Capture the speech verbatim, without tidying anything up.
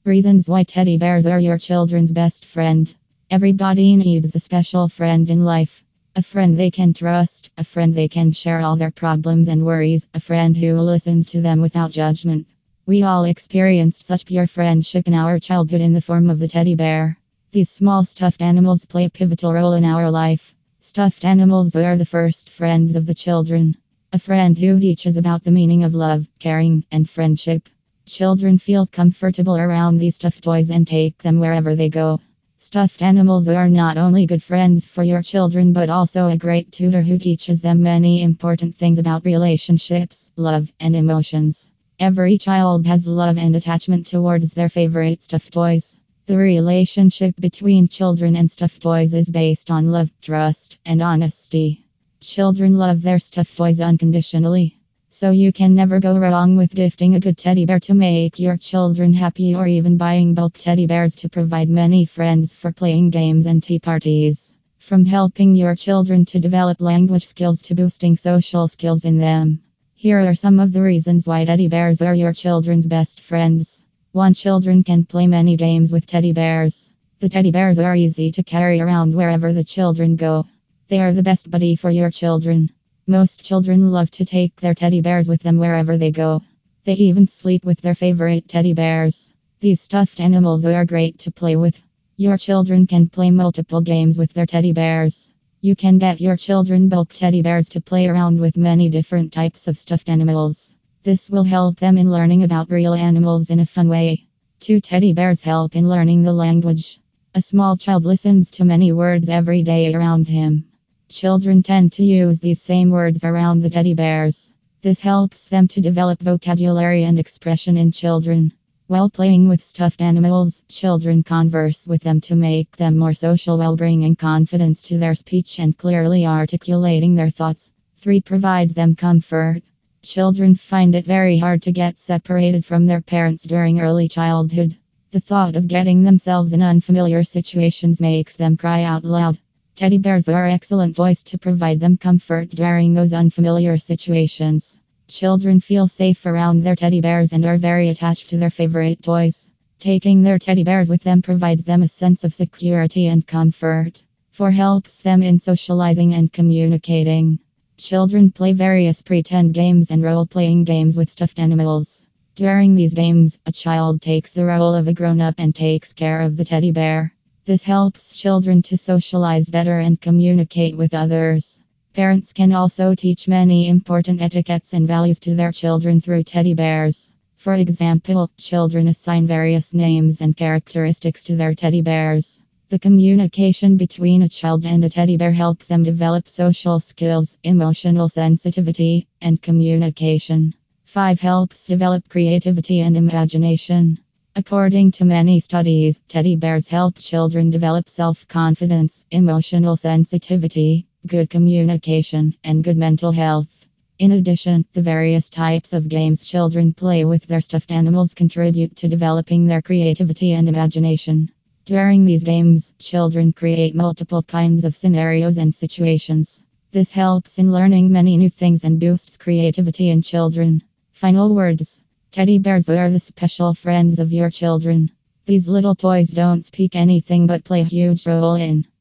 Reasons why teddy bears are your children's best friend. Everybody needs a special friend in life. A friend they can trust, a friend they can share all their problems and worries, a friend who listens to them without judgment. We all experienced such pure friendship in our childhood in the form of the teddy bear. These small stuffed animals play a pivotal role in our life. Stuffed animals are the first friends of the children. A friend who teaches about the meaning of love, caring, and friendship. Children feel comfortable around these stuffed toys and take them wherever they go. Stuffed animals are not only good friends for your children but also a great tutor who teaches them many important things about relationships, love, and emotions. Every child has love and attachment towards their favorite stuffed toys. The relationship between children and stuffed toys is based on love, trust, and honesty. Children love their stuffed toys unconditionally. So you can never go wrong with gifting a good teddy bear to make your children happy, or even buying bulk teddy bears to provide many friends for playing games and tea parties. From helping your children to develop language skills to boosting social skills in them. Here are some of the reasons why teddy bears are your children's best friends. one. Children can play many games with teddy bears. The teddy bears are easy to carry around wherever the children go. They are the best buddy for your children. Most children love to take their teddy bears with them wherever they go. They even sleep with their favorite teddy bears. These stuffed animals are great to play with. Your children can play multiple games with their teddy bears. You can get your children bulk teddy bears to play around with many different types of stuffed animals. This will help them in learning about real animals in a fun way. two. Teddy bears help in learning the language. A small child listens to many words every day around him. Children tend to use these same words around the teddy bears. This helps them to develop vocabulary and expression in children. While playing with stuffed animals, children converse with them to make them more social while bringing confidence to their speech and clearly articulating their thoughts. three. Provides them comfort. Children find it very hard to get separated from their parents during early childhood. The thought of getting themselves in unfamiliar situations makes them cry out loud. Teddy bears are excellent toys to provide them comfort during those unfamiliar situations. Children feel safe around their teddy bears and are very attached to their favorite toys. Taking their teddy bears with them provides them a sense of security and comfort. four. Helps them in socializing and communicating. Children play various pretend games and role-playing games with stuffed animals. During these games, a child takes the role of a grown-up and takes care of the teddy bear. This helps children to socialize better and communicate with others. Parents can also teach many important etiquettes and values to their children through teddy bears. For example, children assign various names and characteristics to their teddy bears. The communication between a child and a teddy bear helps them develop social skills, emotional sensitivity, and communication. five. Helps develop creativity and imagination. According to many studies, teddy bears help children develop self-confidence, emotional sensitivity, good communication, and good mental health. In addition, the various types of games children play with their stuffed animals contribute to developing their creativity and imagination. During these games, children create multiple kinds of scenarios and situations. This helps in learning many new things and boosts creativity in children. Final words. Teddy bears are the special friends of your children. These little toys don't speak anything but play a huge role in